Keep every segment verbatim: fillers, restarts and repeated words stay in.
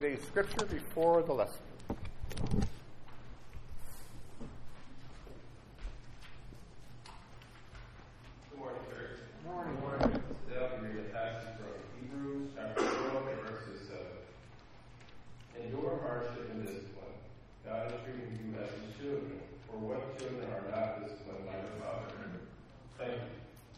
today's scripture before the lesson. Good morning, church. Good morning. Good morning. Today I'll be reading a passage from Hebrews chapter twelve, verses seven. Endure hardship and discipline. God is treating you as his children, for what children are not disciplined by their Father? Thank you.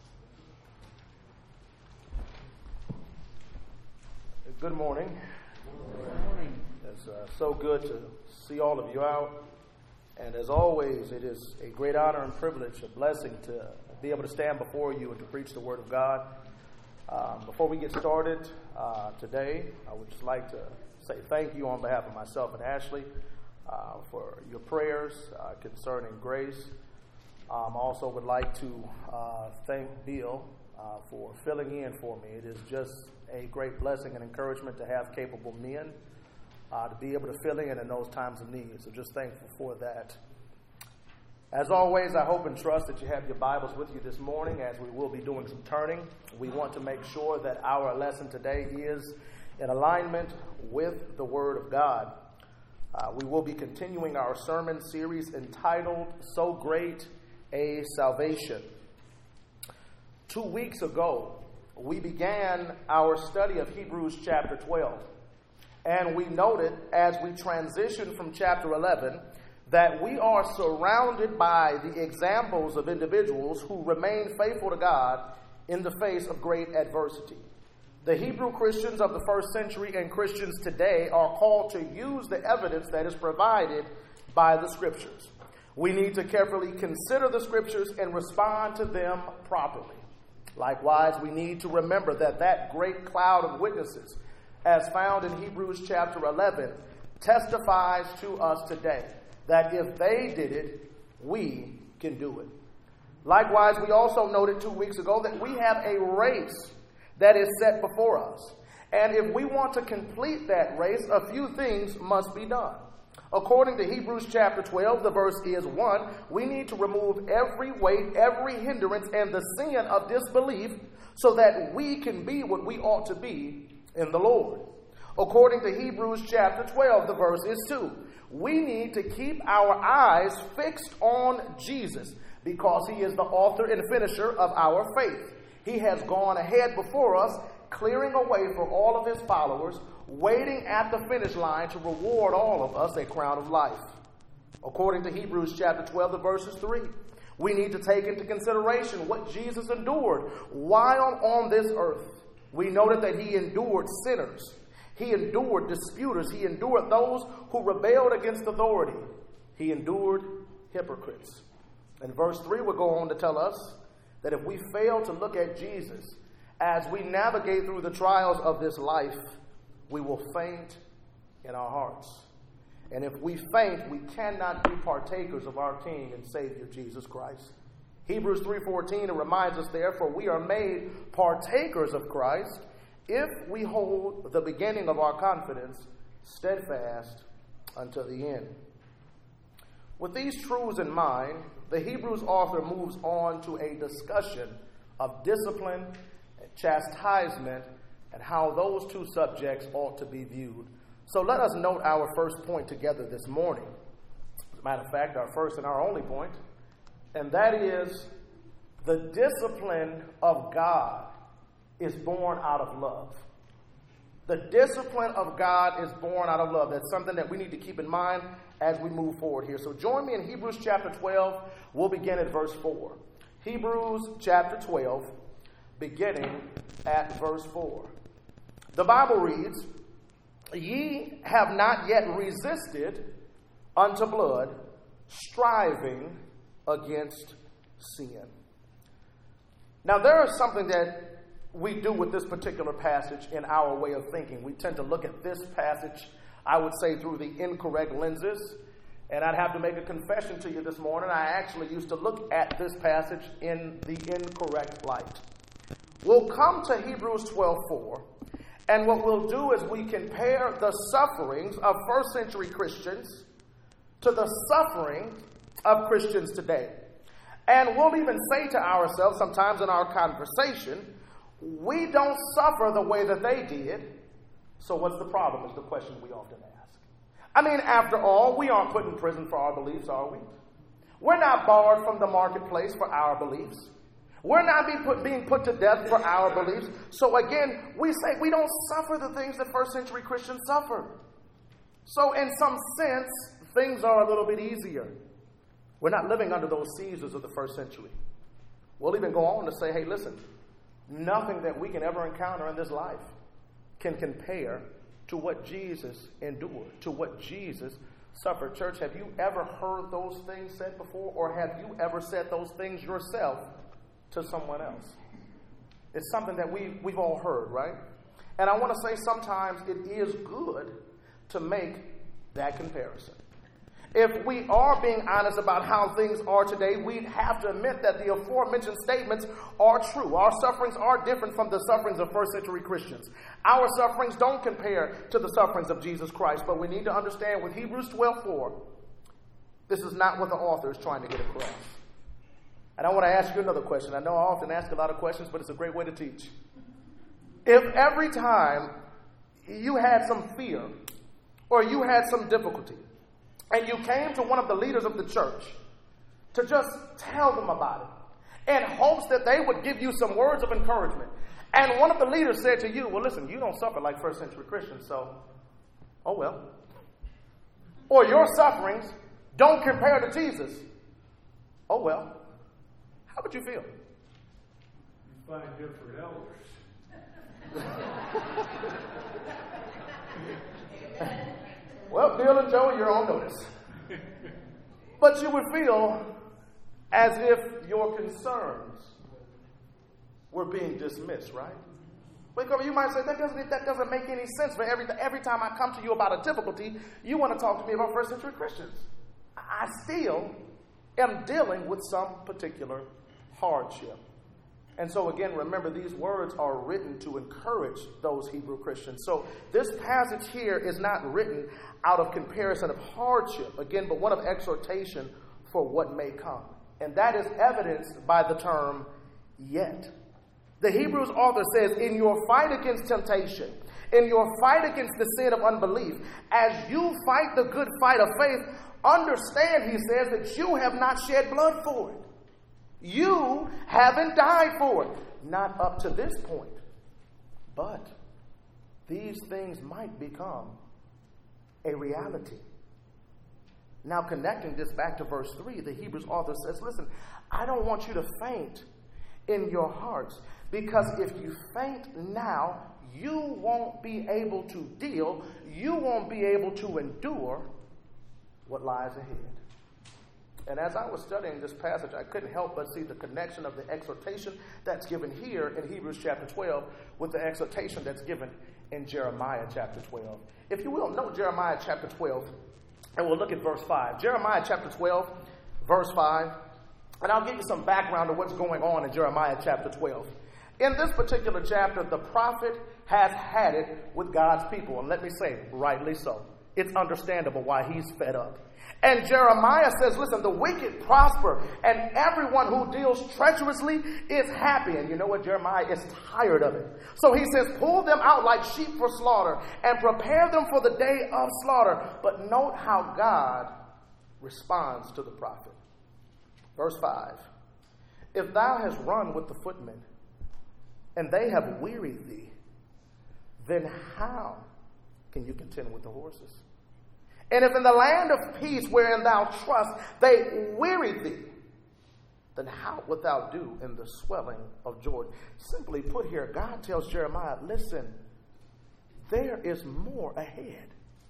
Good morning. Good morning. It's uh, so good to see all of you out. And as always, it is a great honor and privilege, a blessing to be able to stand before you and to preach the Word of God. Um, before we get started uh, today, I would just like to say thank you on behalf of myself and Ashley uh, for your prayers uh, concerning Grace. Um, I also would like to uh, thank Bill uh, for filling in for me. It is just a great blessing and encouragement to have capable men uh, to be able to fill in in those times of need. So just thankful for that. As always, I hope and trust that you have your Bibles with you this morning as we will be doing some turning. We want to make sure that our lesson today is in alignment with the Word of God. Uh, we will be continuing our sermon series entitled, So Great a Salvation. Two weeks ago, we began our study of Hebrews chapter twelve. And we noted as we transitioned from chapter eleven that we are surrounded by the examples of individuals who remain faithful to God in the face of great adversity. The Hebrew Christians of the first century and Christians today are called to use the evidence that is provided by the Scriptures. We need to carefully consider the Scriptures and respond to them properly. Likewise, we need to remember that that great cloud of witnesses, as found in Hebrews chapter eleven, testifies to us today that if they did it, we can do it. Likewise, we also noted two weeks ago that we have a race that is set before us. And if we want to complete that race, a few things must be done. According to Hebrews chapter twelve, the verse is one, we need to remove every weight, every hindrance, and the sin of disbelief so that we can be what we ought to be in the Lord. According to Hebrews chapter twelve, the verse is two, we need to keep our eyes fixed on Jesus because he is the author and finisher of our faith. He has gone ahead before us, clearing a way for all of his followers, waiting at the finish line to reward all of us a crown of life. According to Hebrews chapter twelve, the verse is three, we need to take into consideration what Jesus endured while on this earth. We noted that he endured sinners. He endured disputers. He endured those who rebelled against authority. He endured hypocrites. And verse three will go on to tell us that if we fail to look at Jesus as we navigate through the trials of this life, we will faint in our hearts. And if we faint, we cannot be partakers of our King and Savior, Jesus Christ. Hebrews three fourteen reminds us, therefore, we are made partakers of Christ if we hold the beginning of our confidence steadfast unto the end. With these truths in mind, the Hebrews author moves on to a discussion of discipline, chastisement, and how those two subjects ought to be viewed. So let us note our first point together this morning. As a matter of fact, our first and our only point, and that is the discipline of God is born out of love. The discipline of God is born out of love. That's something that we need to keep in mind as we move forward here. So join me in Hebrews chapter twelve. We'll begin at verse four. Hebrews chapter twelve, beginning at verse four. The Bible reads, ye have not yet resisted unto blood, striving against sin. Now there is something that we do with this particular passage in our way of thinking. We tend to look at this passage, I would say, through the incorrect lenses. And I'd have to make a confession to you this morning. I actually used to look at this passage in the incorrect light. We'll come to Hebrews twelve four, and what we'll do is we compare the sufferings of first century Christians to the suffering of Christians today. And we'll even say to ourselves sometimes in our conversation, we don't suffer the way that they did, So what's the problem is the question we often ask. I mean, after all, we aren't put in prison for our beliefs, are we? We're not barred from the marketplace for our beliefs. We're not being put, being put to death for our beliefs. So again, we say we don't suffer the things that first century Christians suffered. So in some sense, things are a little bit easier. We're not living under those Caesars of the first century. We'll even go on to say, hey, listen, nothing that we can ever encounter in this life can compare to what Jesus endured, to what Jesus suffered. Church, have you ever heard those things said before, or have you ever said those things yourself to someone else? It's something that we, we've all heard, right? And I want to say sometimes it is good to make that comparison. If we are being honest about how things are today, we have to admit that the aforementioned statements are true. Our sufferings are different from the sufferings of first century Christians. Our sufferings don't compare to the sufferings of Jesus Christ, but we need to understand with Hebrews twelve four, this is not what the author is trying to get across. And I want to ask you another question. I know I often ask a lot of questions, but it's a great way to teach. If every time you had some fear or you had some difficulty, and you came to one of the leaders of the church to just tell them about it in hopes that they would give you some words of encouragement, and one of the leaders said to you, well, listen, you don't suffer like first century Christians, so, oh well. Or your sufferings don't compare to Jesus. Oh well. How would you feel? You find different elders. Well, Bill and Joe, you're on notice. But you would feel as if your concerns were being dismissed, right? Because you might say, that doesn't, that doesn't make any sense. For every, every time I come to you about a difficulty, you want to talk to me about first century Christians. I still am dealing with some particular hardship. And so again, remember, these words are written to encourage those Hebrew Christians. So this passage here is not written out of comparison of hardship, again, but one of exhortation for what may come. And that is evidenced by the term yet. The Hebrews author says, in your fight against temptation, in your fight against the sin of unbelief, as you fight the good fight of faith, understand, he says, that you have not shed blood for it. You haven't died for it. Not up to this point. But these things might become a reality. Now, connecting this back to verse three, the Hebrews author says, listen, I don't want you to faint in your hearts, because if you faint now, you won't be able to deal, you won't be able to endure what lies ahead. And as I was studying this passage, I couldn't help but see the connection of the exhortation that's given here in Hebrews chapter twelve with the exhortation that's given in Jeremiah chapter twelve. If you will, note Jeremiah chapter twelve, and we'll look at verse five. Jeremiah chapter twelve, verse five. And I'll give you some background of what's going on in Jeremiah chapter twelve. In this particular chapter, the prophet has had it with God's people. And let me say, rightly so. It's understandable why he's fed up. And Jeremiah says, listen, the wicked prosper, and everyone who deals treacherously is happy. And you know what? Jeremiah is tired of it. So he says, pull them out like sheep for slaughter, and prepare them for the day of slaughter. But note how God responds to the prophet. Verse five. If thou hast run with the footmen, and they have wearied thee, then how can you contend with the horses? And if in the land of peace wherein thou trust, they wearied thee, then how wilt thou do in the swelling of Jordan? Simply put here, God tells Jeremiah, listen, there is more ahead.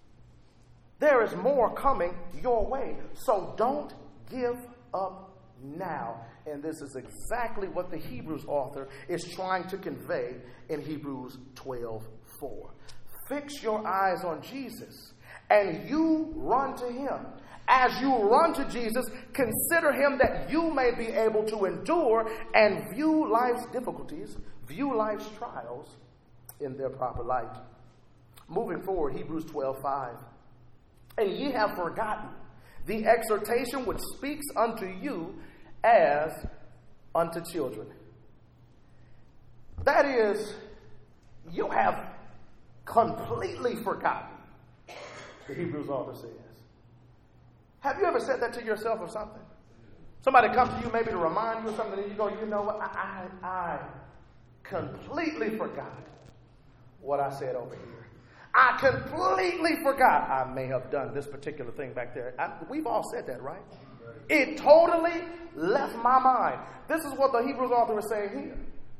There is more coming your way. So don't give up now. And this is exactly what the Hebrews author is trying to convey in Hebrews twelve four. Fix your eyes on Jesus, and you run to him. As you run to Jesus, consider him that you may be able to endure and view life's difficulties, view life's trials in their proper light. Moving forward, Hebrews twelve five. And ye have forgotten the exhortation which speaks unto you as unto children. That is, you have completely forgotten, the Hebrews author says. Have you ever said that to yourself or something? Somebody comes to you maybe to remind you of something, and you go, you know what, I, I, I completely forgot what I said over here. I completely forgot I may have done this particular thing back there. I, we've all said that, right? It totally left my mind. This is what the Hebrews author is saying here.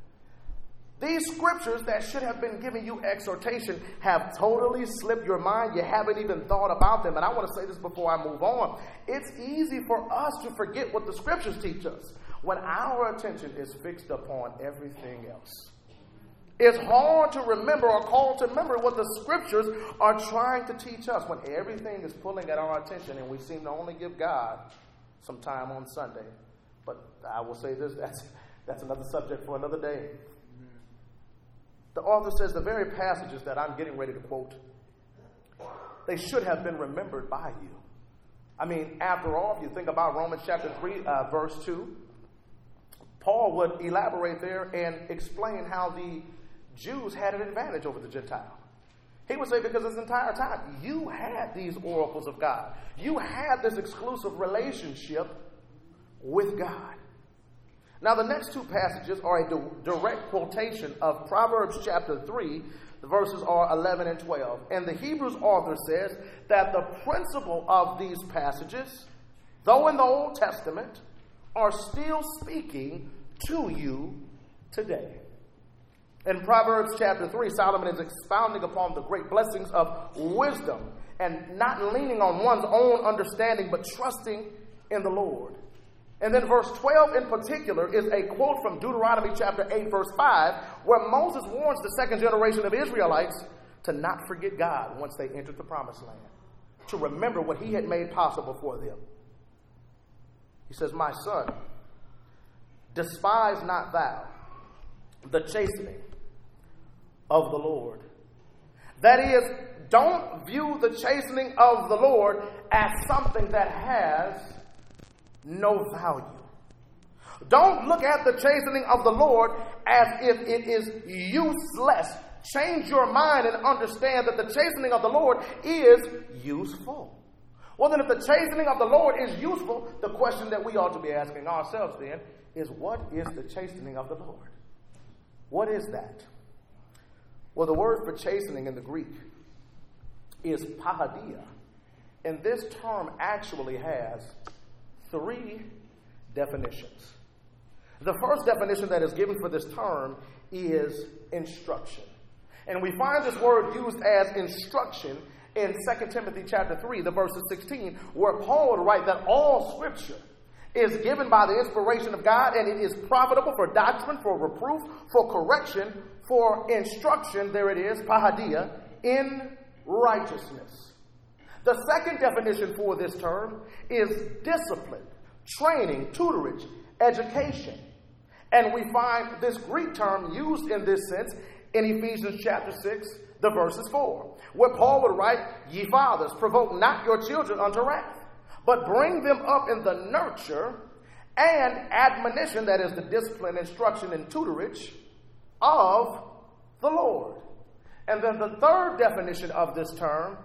These scriptures that should have been giving you exhortation have totally slipped your mind. You haven't even thought about them. And I want to say this before I move on. It's easy for us to forget what the scriptures teach us when our attention is fixed upon everything else. It's hard to remember or call to remember what the scriptures are trying to teach us when everything is pulling at our attention and we seem to only give God some time on Sunday. But I will say this, that's, that's another subject for another day. The author says the very passages that I'm getting ready to quote, they should have been remembered by you. I mean, after all, if you think about Romans chapter three, uh, verse two, Paul would elaborate there and explain how the Jews had an advantage over the Gentile. He would say, because this entire time, you had these oracles of God. You had this exclusive relationship with God. Now, the next two passages are a di- direct quotation of Proverbs chapter three. The verses are eleven and twelve. And the Hebrews author says that the principle of these passages, though in the Old Testament, are still speaking to you today. In Proverbs chapter three, Solomon is expounding upon the great blessings of wisdom and not leaning on one's own understanding, but trusting in the Lord. And then verse twelve in particular is a quote from Deuteronomy chapter eight, verse five, where Moses warns the second generation of Israelites to not forget God once they entered the promised land, to remember what he had made possible for them. He says, my son, despise not thou the chastening of the Lord. That is, don't view the chastening of the Lord as something that has no value. Don't look at the chastening of the Lord as if it is useless. Change your mind and understand that the chastening of the Lord is useful. Well, then, if the chastening of the Lord is useful, the question that we ought to be asking ourselves then is, what is the chastening of the Lord? What is that? Well, the word for chastening in the Greek is pahadia. And this term actually has three definitions. The first definition that is given for this term is instruction. And we find this word used as instruction in Second Timothy chapter three, the verses sixteen, where Paul would write that all scripture is given by the inspiration of God, and it is profitable for doctrine, for reproof, for correction, for instruction, there it is, pahadia, in righteousness. The second definition for this term is discipline, training, tutorage, education. And we find this Greek term used in this sense in Ephesians chapter six, the verses four, where Paul would write, ye fathers, provoke not your children unto wrath, but bring them up in the nurture and admonition, that is the discipline, instruction, and tutorage of the Lord. And then the third definition of this term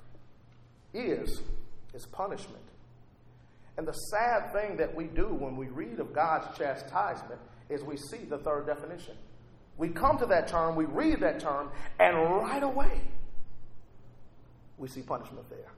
is, is punishment. And the sad thing that we do when we read of God's chastisement is we see the third definition. We come to that term, we read that term, and right away we see punishment there.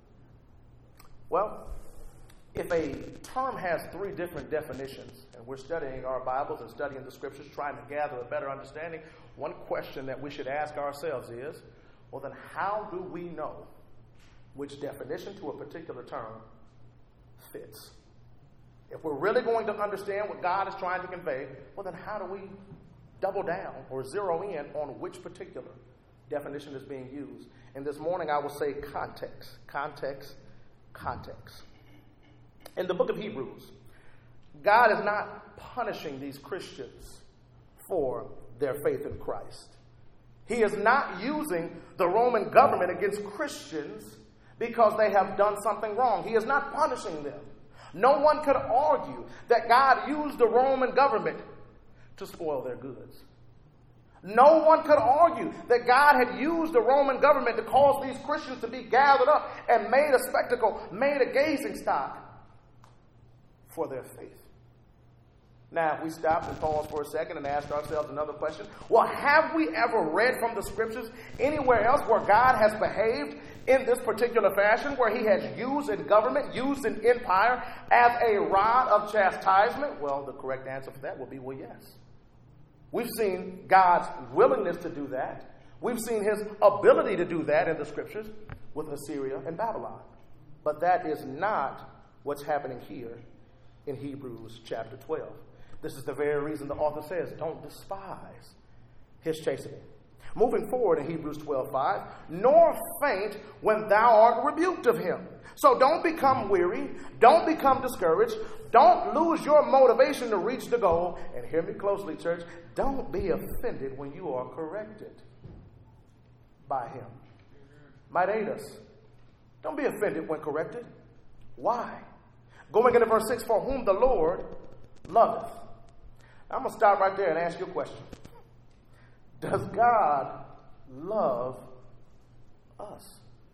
Well, if a term has three different definitions, and we're studying our Bibles and studying the scriptures, trying to gather a better understanding, one question that we should ask ourselves is, well, then how do we know which definition to a particular term fits? If we're really going to understand what God is trying to convey, well, then how do we double down or zero in on which particular definition is being used? And this morning I will say context, context, context. In the book of Hebrews, God is not punishing these Christians for their faith in Christ. He is not using the Roman government against Christians because they have done something wrong. He is not punishing them. No one could argue that God used the Roman government to spoil their goods. No one could argue that God had used the Roman government to cause these Christians to be gathered up and made a spectacle, made a gazing stock for their faith. Now, if we stop and pause for a second and ask ourselves another question, well, have we ever read from the scriptures anywhere else where God has behaved in this particular fashion, where he has used in government, used in empire as a rod of chastisement? Well, the correct answer for that would be, well, yes. We've seen God's willingness to do that. We've seen his ability to do that in the scriptures with Assyria and Babylon. But that is not what's happening here in Hebrews chapter twelve. This is the very reason the author says, don't despise his chastening. Moving forward in Hebrews twelve five, nor faint when thou art rebuked of him. So don't become weary. Don't become discouraged. Don't lose your motivation to reach the goal. And hear me closely, church. Don't be offended when you are corrected by him. Might aid us. Don't be offended when corrected. Why? Going into verse six, for whom the Lord loveth. I'm going to stop right there and ask you a question. Does God love us?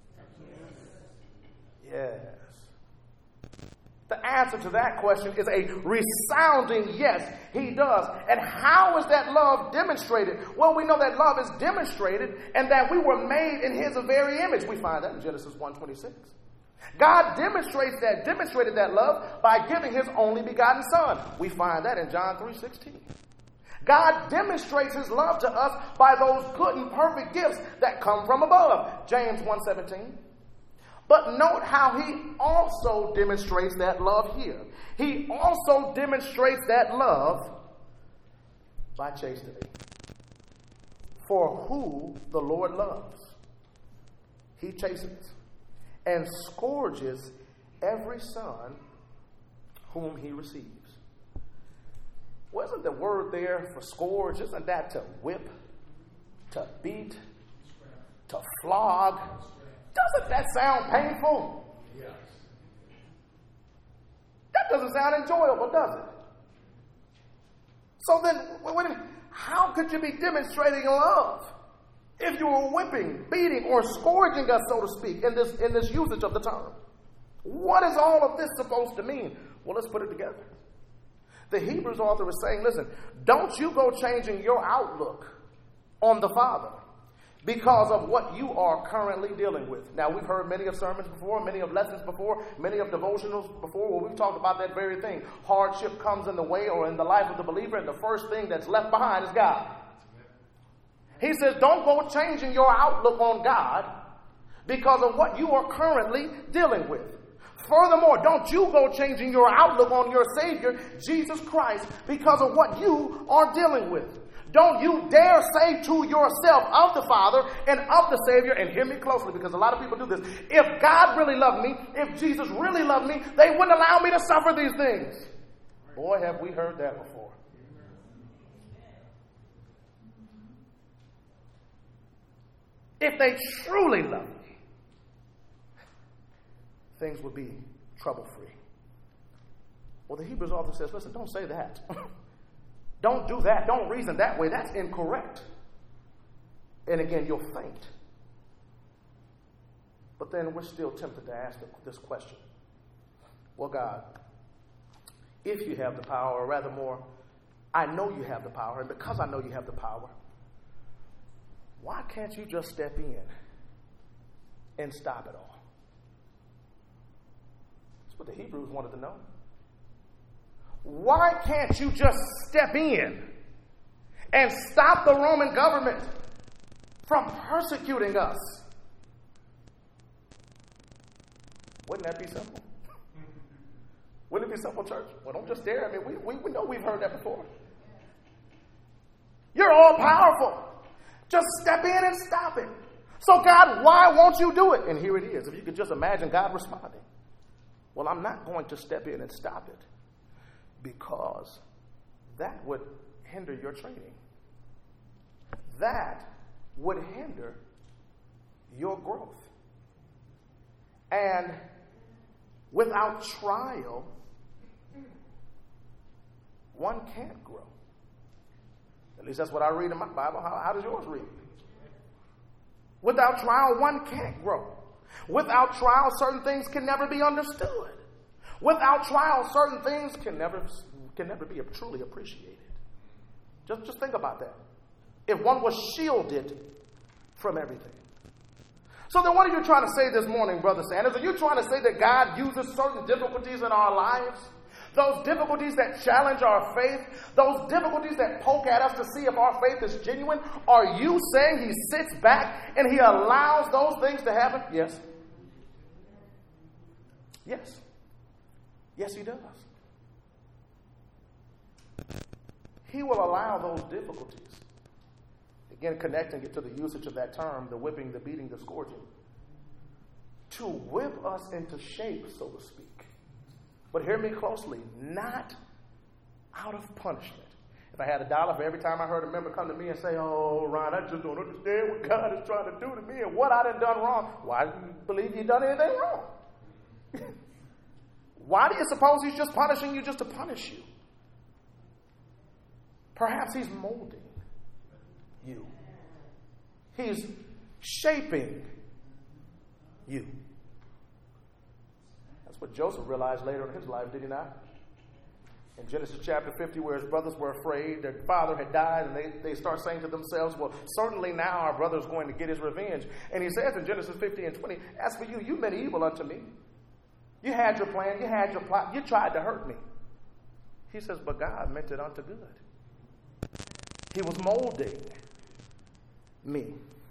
Yes. The answer to that question is a resounding yes, he does. And how is that love demonstrated? Well, we know that love is demonstrated and that we were made in his very image. We find that in Genesis one twenty-six. God demonstrates that, demonstrated that love by giving his only begotten son. We find that in John three sixteen. God demonstrates his love to us by those good and perfect gifts that come from above. James one seventeen. But note how he also demonstrates that love here. He also demonstrates that love by chastening. For who the Lord loves, he chastens and scourges every son whom he receives. Wasn't the word there for scourge? Isn't that to whip, to beat, to flog? Doesn't that sound painful? Yes. That doesn't sound enjoyable, does it? So then, wait a minute, how could you be demonstrating love if you were whipping, beating, or scourging us, so to speak, in this, in this usage of the term? What is all of this supposed to mean? Well, let's put it together. The Hebrews author is saying, listen, don't you go changing your outlook on the Father because of what you are currently dealing with. Now, we've heard many of sermons before, many of lessons before, many of devotionals before, where we've talked about that very thing. Hardship comes in the way or in the life of the believer, and the first thing that's left behind is God. He says, don't go changing your outlook on God because of what you are currently dealing with. Furthermore, don't you go changing your outlook on your Savior, Jesus Christ, because of what you are dealing with. Don't you dare say to yourself of the Father and of the Savior, and hear me closely because a lot of people do this, if God really loved me, if Jesus really loved me, they wouldn't allow me to suffer these things. Boy, have we heard that before. If they truly loved me, things would be trouble-free. Well, the Hebrews author says, listen, don't say that. Don't do that. Don't reason that way. That's incorrect. And again, you'll faint. But then we're still tempted to ask this question. Well, God, if you have the power, or rather more, I know you have the power, and because I know you have the power, why can't you just step in and stop it all? That's what the Hebrews wanted to know. Why can't you just step in and stop the Roman government from persecuting us? Wouldn't that be simple? Wouldn't it be simple, church? Well, don't just stare at me. We, we, we know we've heard that before. You're all powerful. Just step in and stop it. So, God, why won't you do it? And here it is. If you could just imagine God responding. Well, I'm not going to step in and stop it because that would hinder your training. That would hinder your growth. And without trial, one can't grow. At least that's what I read in my Bible. How, how does yours read? Without trial, one can't grow. Without trial, certain things can never be understood. Without trial, certain things can never can never be truly appreciated. Just, just think about that. If one was shielded from everything. So then what are you trying to say this morning, Brother Sanders? Are you trying to say that God uses certain difficulties in our lives? Those difficulties that challenge our faith, those difficulties that poke at us to see if our faith is genuine, are you saying he sits back and he allows those things to happen? Yes. Yes. Yes, he does. He will allow those difficulties. Again, connecting it to the usage of that term, the whipping, the beating, the scourging, to whip us into shape, so to speak. But hear me closely, not out of punishment. If I had a dollar for every time I heard a member come to me and say, oh, Ron, I just don't understand what God is trying to do to me and what I done done wrong. Why do you believe you done anything wrong? Why do you suppose he's just punishing you just to punish you? Perhaps he's molding you. He's shaping you. That's what Joseph realized later in his life, did he not? In Genesis chapter fifty, where his brothers were afraid, their father had died, and they, they start saying to themselves, well, certainly now our brother's going to get his revenge. And he says in Genesis fifty and twenty, as for you, you meant evil unto me. You had your plan, you had your plot, you tried to hurt me. He says, but God meant it unto good. He was molding me.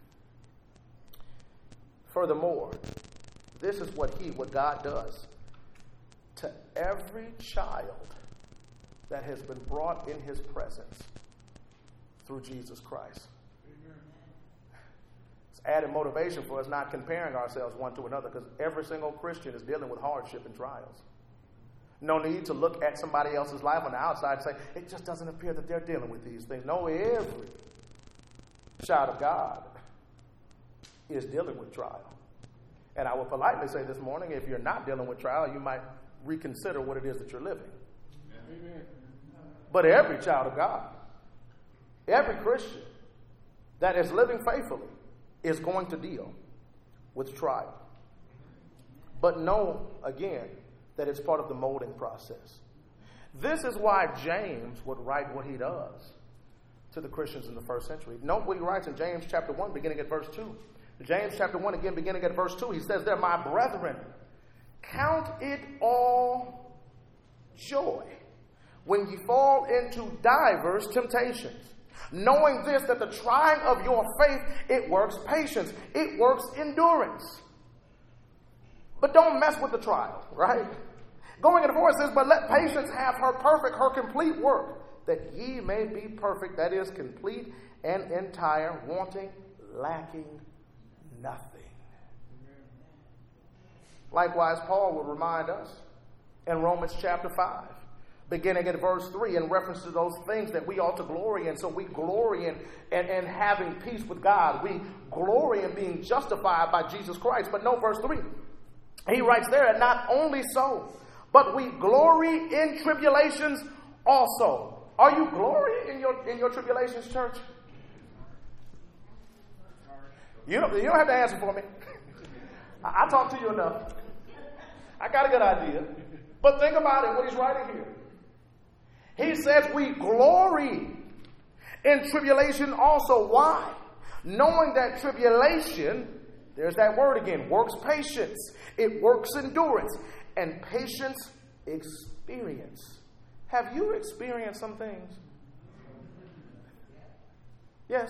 Furthermore, this is what he, what God does to every child that has been brought in his presence through Jesus Christ. Amen. It's added motivation for us not comparing ourselves one to another, because every single Christian is dealing with hardship and trials. No need to look at somebody else's life on the outside and say, it just doesn't appear that they're dealing with these things. No, every child of God is dealing with trial. And I will politely say this morning, if you're not dealing with trial, you might reconsider what it is that you're living. Amen. But every child of God, every Christian that is living faithfully is going to deal with trial. But know, again, that it's part of the molding process. This is why James would write what he does to the Christians in the first century. Note what he writes in James chapter one, beginning at verse two. James chapter one, again, beginning at verse two, he says there, my brethren, count it all joy when ye fall into divers temptations, knowing this, that the trying of your faith, it works patience, it works endurance. But don't mess with the trial, right? Going into four, it says, but let patience have her perfect, her complete work, that ye may be perfect, that is, complete and entire, wanting, lacking nothing. Likewise, Paul would remind us in Romans chapter five, beginning at verse three, in reference to those things that we ought to glory in. So we glory in and, and having peace with God. We glory in being justified by Jesus Christ. But no, verse three, he writes there, and not only so, but we glory in tribulations also. Are you glorying in your in your tribulations, church? You don't, you don't have to answer for me. I, I talk to you enough. I got a good idea. But think about it, what he's writing here. He says we glory in tribulation also. Why? Knowing that tribulation, there's that word again, works patience. It works endurance. And patience, experience. Have you experienced some things? Yes.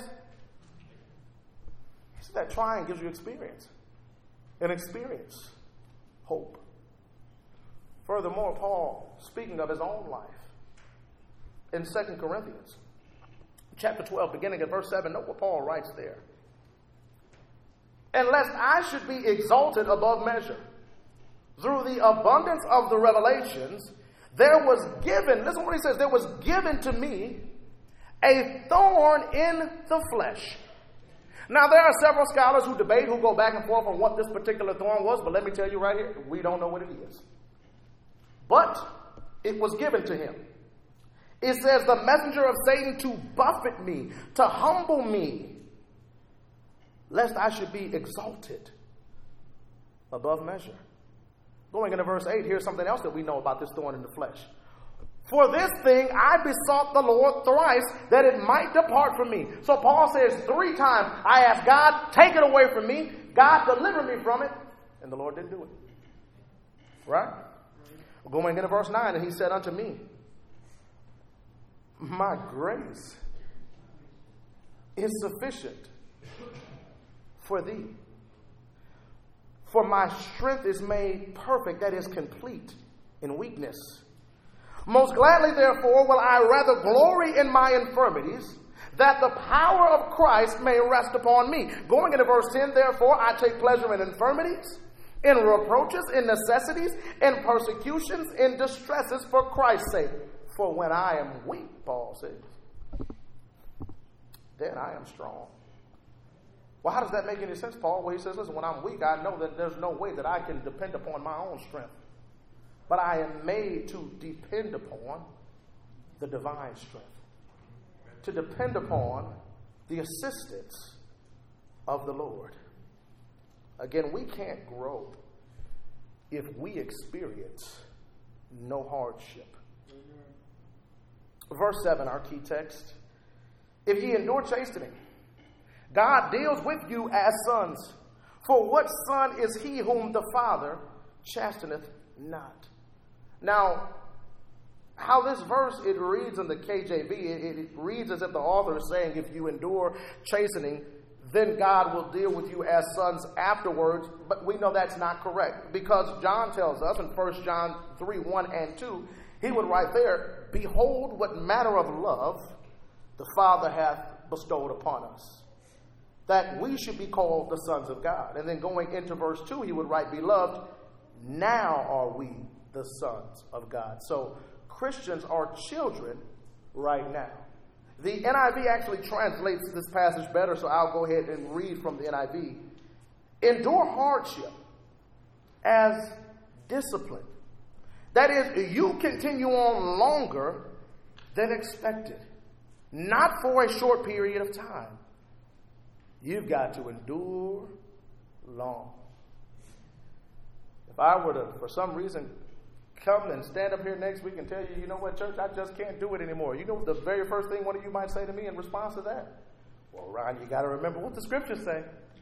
So that trying gives you experience. And experience, hope. Furthermore, Paul, speaking of his own life, in Second Corinthians, chapter twelve, beginning at verse seven, note what Paul writes there. And lest I should be exalted above measure, through the abundance of the revelations, there was given, listen to what he says, there was given to me a thorn in the flesh. Now, there are several scholars who debate, who go back and forth on what this particular thorn was, but let me tell you right here, we don't know what it is. But it was given to him. It says, the messenger of Satan to buffet me, to humble me, lest I should be exalted above measure. Going into verse eight, here's something else that we know about this thorn in the flesh. For this thing I besought the Lord thrice, that it might depart from me. So Paul says three times, I asked God, take it away from me. God deliver me from it. And the Lord didn't do it. Right? Going into verse nine, and he said unto me, my grace is sufficient for thee. For my strength is made perfect, that is complete, in weakness. Most gladly, therefore, will I rather glory in my infirmities, that the power of Christ may rest upon me. Going into verse ten, therefore, I take pleasure in infirmities, in reproaches, in necessities, in persecutions, in distresses for Christ's sake. For when I am weak, Paul says, then I am strong. Well, how does that make any sense, Paul? Well, he says, listen, when I'm weak, I know that there's no way that I can depend upon my own strength. But I am made to depend upon the divine strength, to depend upon the assistance of the Lord. Again, we can't grow if we experience no hardship. Verse seven, our key text. If ye endure chastening, God deals with you as sons. For what son is he whom the Father chasteneth not? Now, how this verse, it reads in the K J V, it, it reads as if the author is saying, if you endure chastening, then God will deal with you as sons afterwards. But we know that's not correct, because John tells us in First John three, one and two, he would write there, behold what manner of love the Father hath bestowed upon us, that we should be called the sons of God. And then going into verse two, he would write, beloved, now are we the sons of God. So Christians are children right now. The N I V actually translates this passage better, so I'll go ahead and read from the N I V. Endure hardship as discipline. That is, you continue on longer than expected, not for a short period of time. You've got to endure long. If I were to, for some reason, come and stand up here next week and tell you, you know what, church, I just can't do it anymore. You know the very first thing one of you might say to me in response to that? Well, Ron, you got to remember what the scriptures say.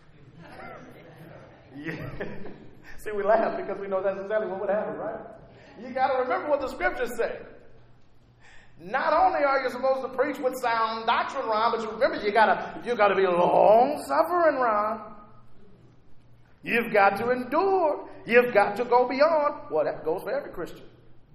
Yeah. See, we laugh because we know that's exactly what would happen, right? You got to remember what the scriptures say. Not only are you supposed to preach with sound doctrine, Ron, but you remember you gotta you gotta be long suffering, Ron. You've got to endure. You've got to go beyond. Well, that goes for every Christian.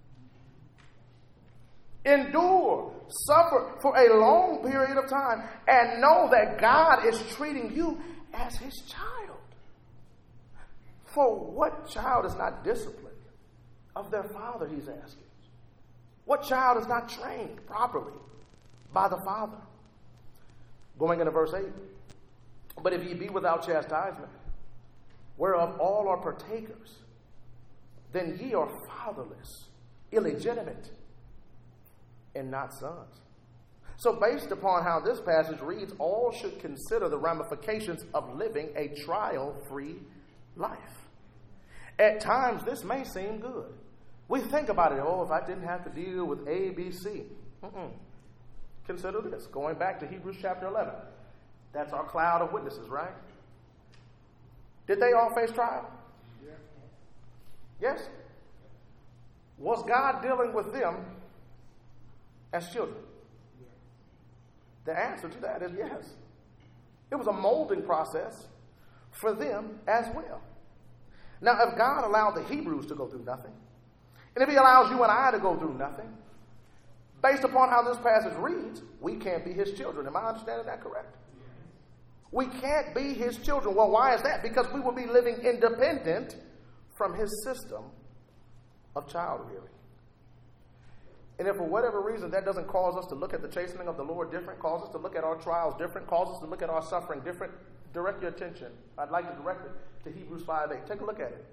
Endure, suffer for a long period of time, and know that God is treating you as his child. For what child is not disciplined of their father, he's asking. What child is not trained properly by the Father? Going into verse eight. But if ye be without chastisement, whereof all are partakers, then ye are fatherless, illegitimate, and not sons. So based upon how this passage reads, all should consider the ramifications of living a trial-free life. At times, this may seem good. We think about it, oh, if I didn't have to deal with A, B, C. Mm-mm. Consider this, going back to Hebrews chapter eleven. That's our cloud of witnesses, right? Did they all face trial? Yeah. Yes? Was God dealing with them as children? Yeah. The answer to that is yes. It was a molding process for them as well. Now, if God allowed the Hebrews to go through nothing, and if he allows you and I to go through nothing, based upon how this passage reads, we can't be his children. Am I understanding that correct? We can't be his children. Well, why is that? Because we will be living independent from his system of child rearing. And if for whatever reason that doesn't cause us to look at the chastening of the Lord different, cause us to look at our trials different, cause us to look at our suffering different, direct your attention. I'd like to direct it to Hebrews five eight. Take a look at it.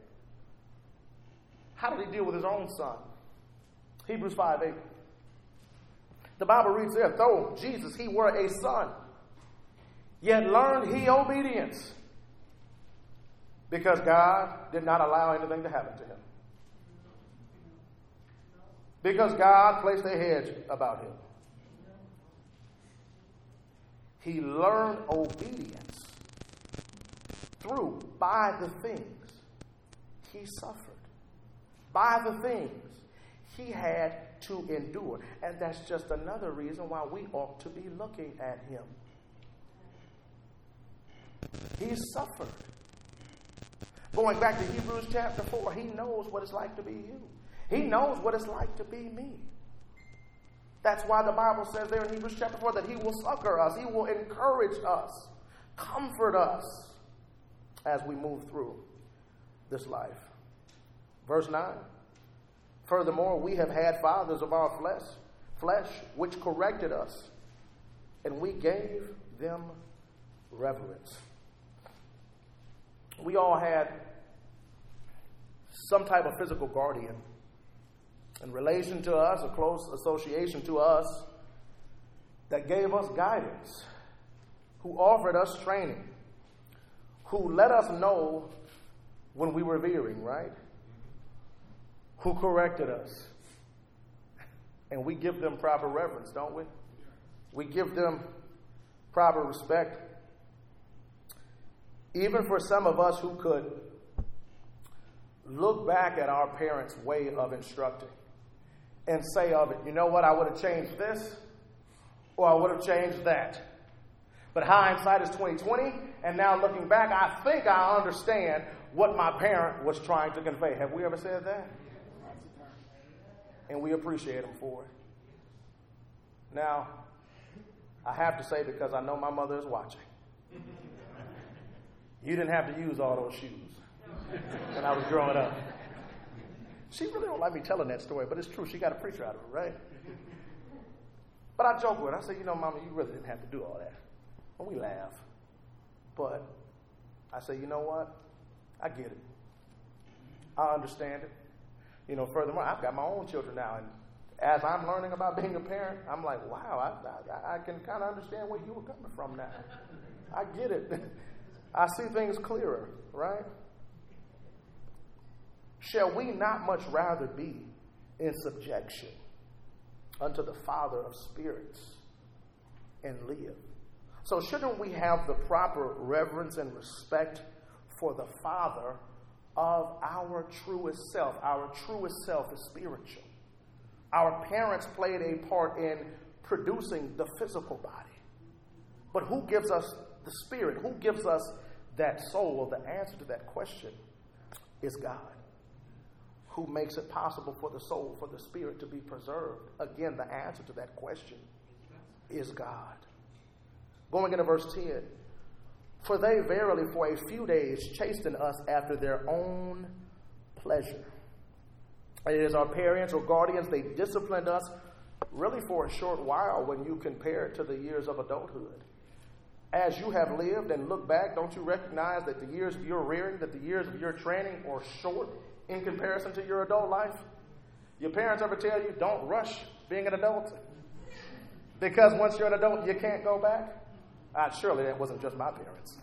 How did he deal with his own son? Hebrews five eight. The Bible reads there, though Jesus, he were a son, yet learned he obedience, because God did not allow anything to happen to him. Because God placed a hedge about him. He learned obedience through, by the things he suffered. By the things he had to endure. And that's just another reason why we ought to be looking at him. He suffered. Going back to Hebrews chapter four, he knows what it's like to be you. He knows what it's like to be me. That's why the Bible says there in Hebrews chapter four that he will succor us. He will encourage us, comfort us as we move through this life. Verse nine. Furthermore, we have had fathers of our flesh, flesh which corrected us, and we gave them reverence. We all had some type of physical guardian in relation to us, a close association to us, that gave us guidance, who offered us training, who let us know when we were veering, right? Who corrected us. And we give them proper reverence, don't we? We give them proper respect. Even for some of us who could look back at our parents' way of instructing and say of it, you know what, I would have changed this or I would have changed that. But hindsight is twenty twenty, and now looking back, I think I understand what my parent was trying to convey. Have we ever said that? And we appreciate them for it. Now, I have to say, because I know my mother is watching, you didn't have to use all those shoes when I was growing up. She really don't like me telling that story, but it's true. She got a preacher out of it, right? But I joke with her. I say, you know, Mama, you really didn't have to do all that. And we laugh. But I say, you know what? I get it. I understand it. You know, furthermore, I've got my own children now, and as I'm learning about being a parent, I'm like, wow, I, I, I can kind of understand where you were coming from now. I get it. I see things clearer, right? Shall we not much rather be in subjection unto the Father of spirits and live? So shouldn't we have the proper reverence and respect for the Father of our truest self? Our truest self is spiritual. Our parents played a part in producing the physical body. But who gives us the spirit? Who gives us that soul? Well, the answer to that question is God, who makes it possible for the soul, for the spirit to be preserved. Again, the answer to that question is God. Going into verse ten. For they verily for a few days chasten us after their own pleasure. It is our parents or guardians, they disciplined us really for a short while when you compare it to the years of adulthood. As you have lived and look back, don't you recognize that the years of your rearing, that the years of your training are short in comparison to your adult life? Your parents ever tell you, don't rush being an adult? Because once you're an adult, you can't go back? Uh, surely that wasn't just my parents.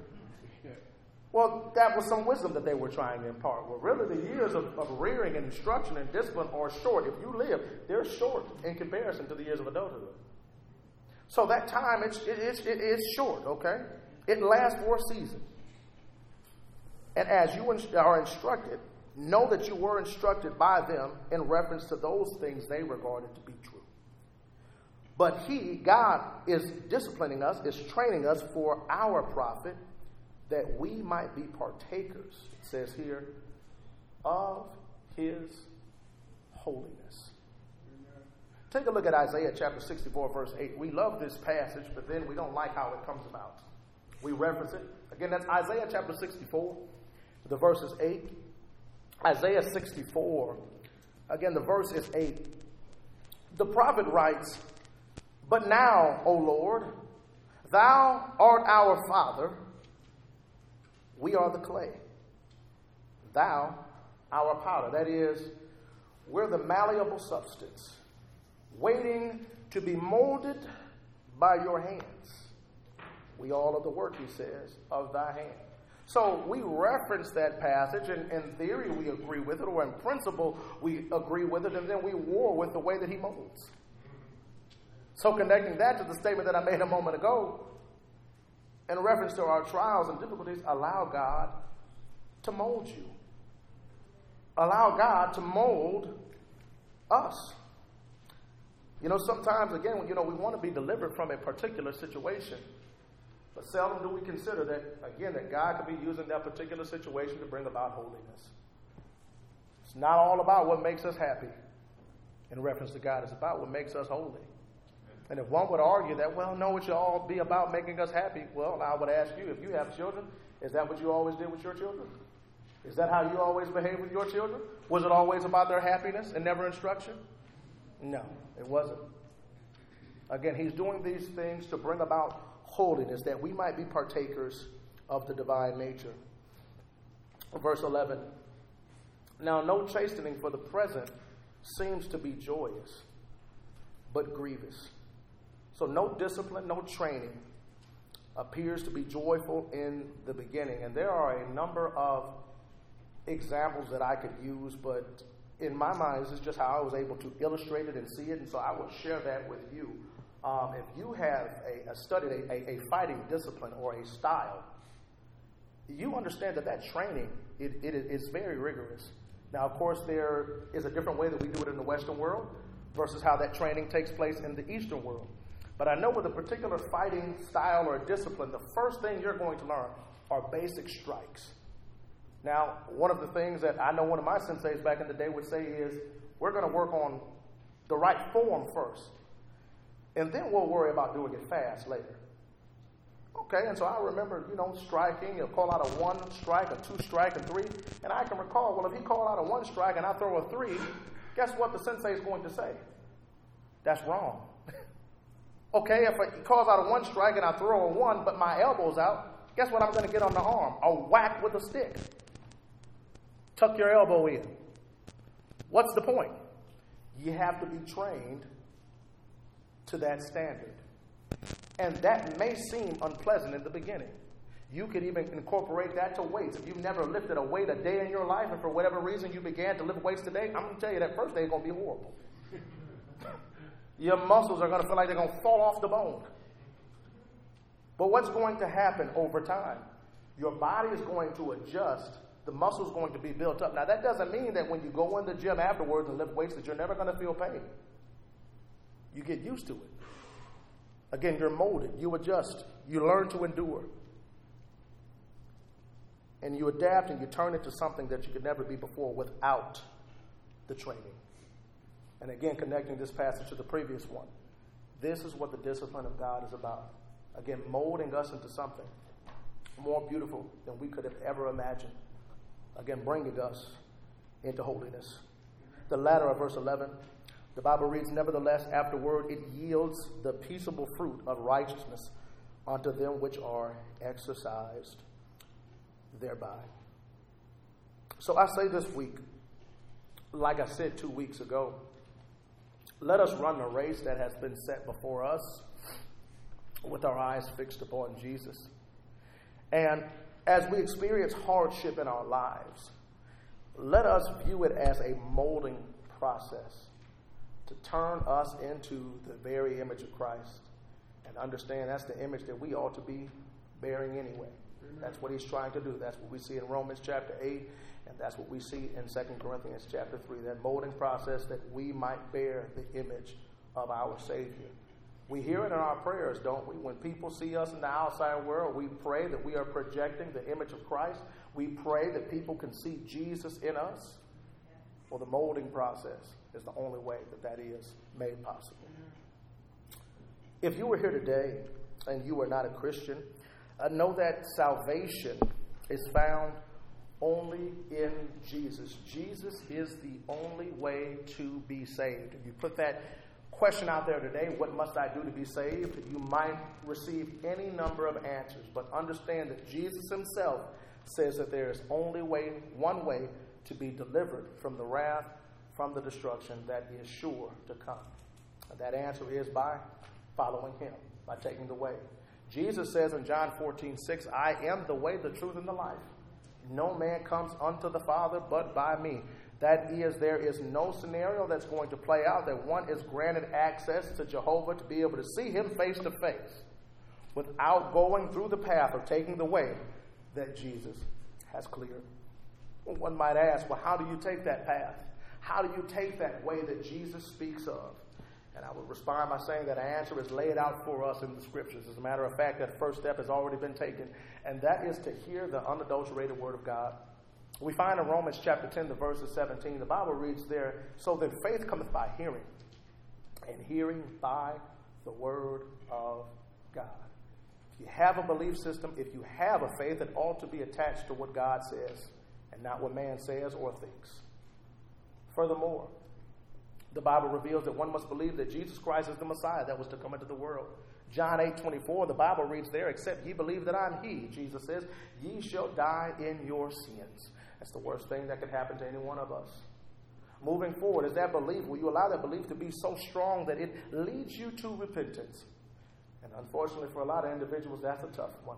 Well, that was some wisdom that they were trying to impart. Well, really, the years of, of rearing and instruction and discipline are short. If you live, they're short in comparison to the years of adulthood. So that time, it's, it, it's, it is short, okay? It lasts for a season. And as you are instructed, know that you were instructed by them in reference to those things they regarded to be true. But he, God, is disciplining us, is training us for our profit, that we might be partakers, it says here, of his holiness. Take a look at Isaiah chapter sixty-four, verse eight. We love this passage, but then we don't like how it comes about. We reference it. Again, that's Isaiah chapter sixty-four, the verse is eight. Isaiah sixty-four, again, the verse is eight. The prophet writes, "But now, O Lord, thou art our Father, we are the clay. Thou, our powder." That is, we're the malleable substance, waiting to be molded by your hands. We all of the work, he says, of thy hand. So we reference that passage, and in theory we agree with it, or in principle we agree with it, and then we war with the way that he molds. So connecting that to the statement that I made a moment ago, in reference to our trials and difficulties, allow God to mold you. Allow God to mold us. You know, sometimes, again, you know, we want to be delivered from a particular situation. But seldom do we consider that, again, that God could be using that particular situation to bring about holiness. It's not all about what makes us happy in reference to God. It's about what makes us holy. And if one would argue that, well, no, it should all be about making us happy, well, I would ask you, if you have children, is that what you always did with your children? Is that how you always behave with your children? Was it always about their happiness and never instruction? No, it wasn't. Again, he's doing these things to bring about holiness, that we might be partakers of the divine nature. Verse eleven. Now, no chastening for the present seems to be joyous, but grievous. So no discipline, no training appears to be joyful in the beginning. And there are a number of examples that I could use, but in my mind, this is just how I was able to illustrate it and see it, and so I will share that with you. Um, if you have a, a studied a, a, a fighting discipline or a style, you understand that that training, it, it is very rigorous. Now, of course, there is a different way that we do it in the Western world versus how that training takes place in the Eastern world. But I know with a particular fighting style or discipline, the first thing you're going to learn are basic strikes. Now, one of the things that I know one of my senseis back in the day would say is, we're going to work on the right form first, and then we'll worry about doing it fast later. Okay, and so I remember, you know, striking, he'll call out a one strike, a two strike, and three, and I can recall, well, if he called out a one strike and I throw a three, guess what the sensei is going to say? That's wrong. Okay, if he calls out a one strike and I throw a one, but my elbow's out, guess what I'm going to get on the arm? A whack with a stick. Tuck your elbow in. What's the point? You have to be trained to that standard. And that may seem unpleasant in the beginning. You could even incorporate that to weights. If you've never lifted a weight a day in your life, and for whatever reason you began to lift weights today, I'm going to tell you that first day is going to be horrible. Your muscles are going to feel like they're going to fall off the bone. But what's going to happen over time? Your body is going to adjust. The muscle is going to be built up. Now, that doesn't mean that when you go in the gym afterwards and lift weights that you're never going to feel pain. You get used to it. Again, you're molded. You adjust. You learn to endure. And you adapt and you turn into something that you could never be before without the training. And again, connecting this passage to the previous one. This is what the discipline of God is about. Again, molding us into something more beautiful than we could have ever imagined. Again, bringing us into holiness. The latter of verse eleven, the Bible reads, nevertheless, afterward it yields the peaceable fruit of righteousness unto them which are exercised thereby. So I say this week, like I said two weeks ago, let us run the race that has been set before us with our eyes fixed upon Jesus. And as we experience hardship in our lives, let us view it as a molding process to turn us into the very image of Christ, and understand that's the image that we ought to be bearing anyway. Amen. That's what he's trying to do. That's what we see in Romans chapter eight, and that's what we see in Second Corinthians chapter three, that molding process that we might bear the image of our Savior. We hear it in our prayers, don't we? When people see us in the outside world, we pray that we are projecting the image of Christ. We pray that people can see Jesus in us. Well, the molding process is the only way that that is made possible. If you were here today and you are not a Christian, uh, know that salvation is found only in Jesus. Jesus is the only way to be saved. If you put that question out there today, what must I do to be saved? You might receive any number of answers, but understand that Jesus himself says that there is only way, one way to be delivered from the wrath, from the destruction that is sure to come. And that answer is by following him, by taking the way. Jesus says in John fourteen six, I am the way, the truth, and the life. No man comes unto the Father but by me. That is, there is no scenario that's going to play out that one is granted access to Jehovah to be able to see him face to face without going through the path of taking the way that Jesus has cleared. One might ask, well, how do you take that path? How do you take that way that Jesus speaks of? And I would respond by saying that our answer is laid out for us in the scriptures. As a matter of fact, that first step has already been taken, and that is to hear the unadulterated word of God. We find in Romans chapter ten, the verses seventeen, the Bible reads there, so then faith cometh by hearing, and hearing by the word of God. If you have a belief system, if you have a faith, it ought to be attached to what God says and not what man says or thinks. Furthermore, the Bible reveals that one must believe that Jesus Christ is the Messiah that was to come into the world. John eight twenty-four, the Bible reads there, except ye believe that I am he, Jesus says, ye shall die in your sins. That's the worst thing that could happen to any one of us. Moving forward, is that belief, will you allow that belief to be so strong that it leads you to repentance? And unfortunately for a lot of individuals, that's a tough one.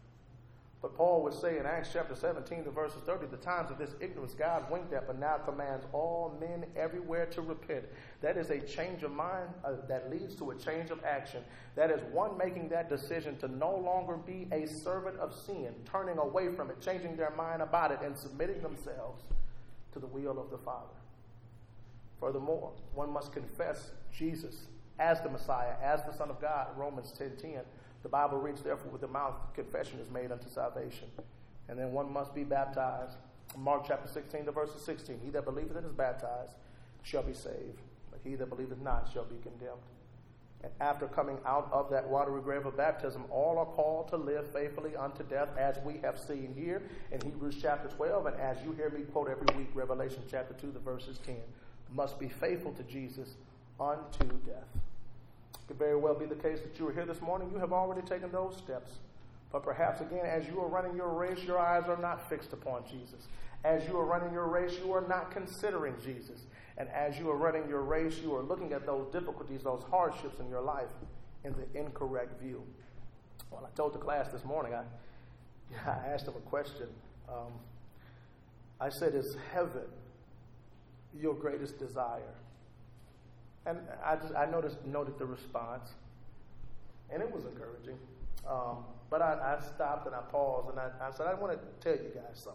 But Paul would say in Acts chapter seventeen, the verses thirty, the times of this ignorance God winked at, but now commands all men everywhere to repent. That is a change of mind uh, that leads to a change of action. That is one making that decision to no longer be a servant of sin, turning away from it, changing their mind about it, and submitting themselves to the will of the Father. Furthermore, one must confess Jesus as the Messiah, as the Son of God, Romans ten ten. The Bible reads, therefore, with the mouth, confession is made unto salvation. And then one must be baptized. Mark chapter sixteen, the verse sixteen. He that believeth and is baptized shall be saved, but he that believeth not shall be condemned. And after coming out of that watery grave of baptism, all are called to live faithfully unto death, as we have seen here in Hebrews chapter twelve, and as you hear me quote every week, Revelation chapter two, the verses ten. Must be faithful to Jesus unto death. It could very well be the case that you are here this morning. You have already taken those steps. But perhaps, again, as you are running your race, your eyes are not fixed upon Jesus. As you are running your race, you are not considering Jesus. And as you are running your race, you are looking at those difficulties, those hardships in your life in the incorrect view. Well, I told the class this morning, I, I asked them a question. Um, I said, is heaven your greatest desire? And I just I noticed noted the response, and it was encouraging. Um, but I, I stopped and I paused and I, I said, I want to tell you guys something.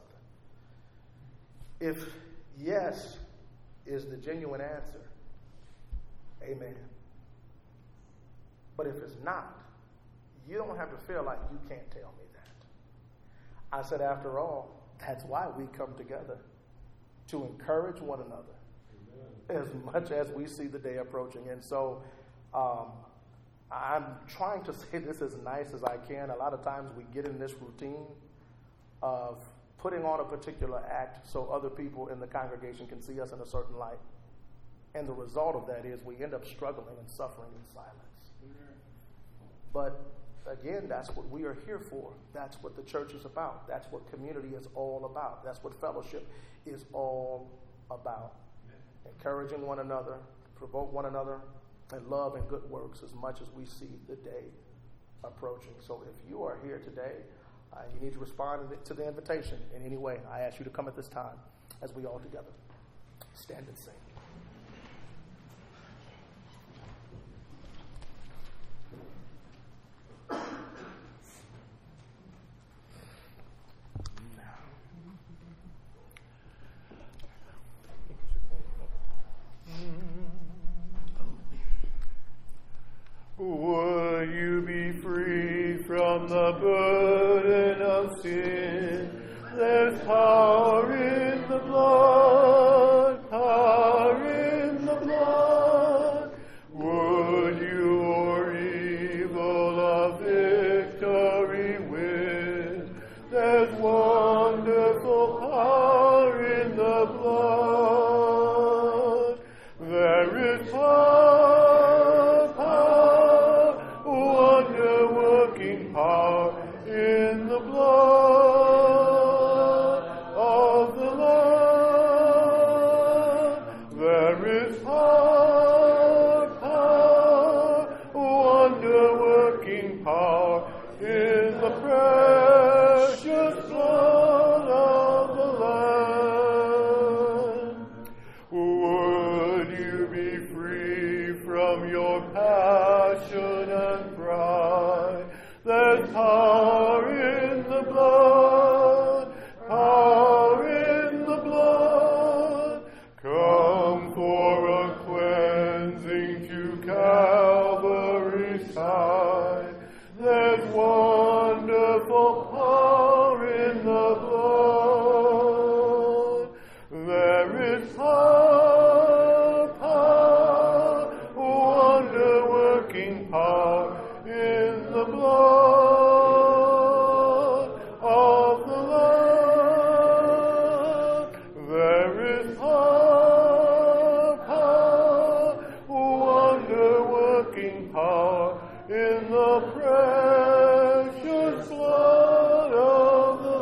If yes is the genuine answer, amen. But if it's not, you don't have to feel like you can't tell me that. I said, after all, that's why we come together, to encourage one another. As much as we see the day approaching. And so um, I'm trying to say this as nice as I can. A lot of times we get in this routine of putting on a particular act so other people in the congregation can see us in a certain light. And the result of that is we end up struggling and suffering in silence. But again, that's what we are here for. That's what the church is about. That's what community is all about. That's what fellowship is all about. Encouraging one another, provoke one another, and love and good works as much as we see the day approaching. So if you are here today, uh, you need to respond to the invitation in any way. I ask you to come at this time as we all together stand and sing. Would you be free from the burden of sin? There's power in the blood, power in the blood. Would you or evil a victory win? There's wonderful power in the blood. There is power. is power, power, wonder-working power in the precious blood of the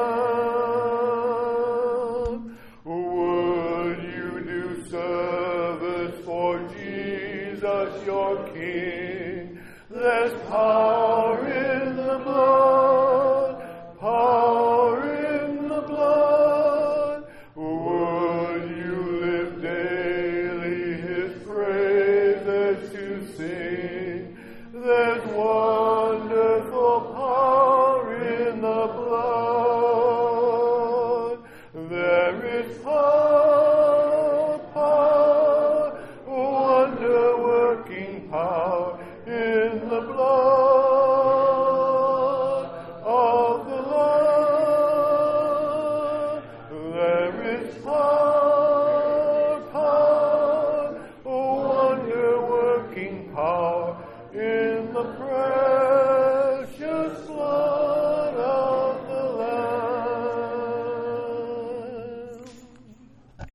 Lamb. Would you do service for Jesus your King? There's power in the blood, power in the blood. Would you live daily his praises to sing? There's wonderful power in the blood. There is power.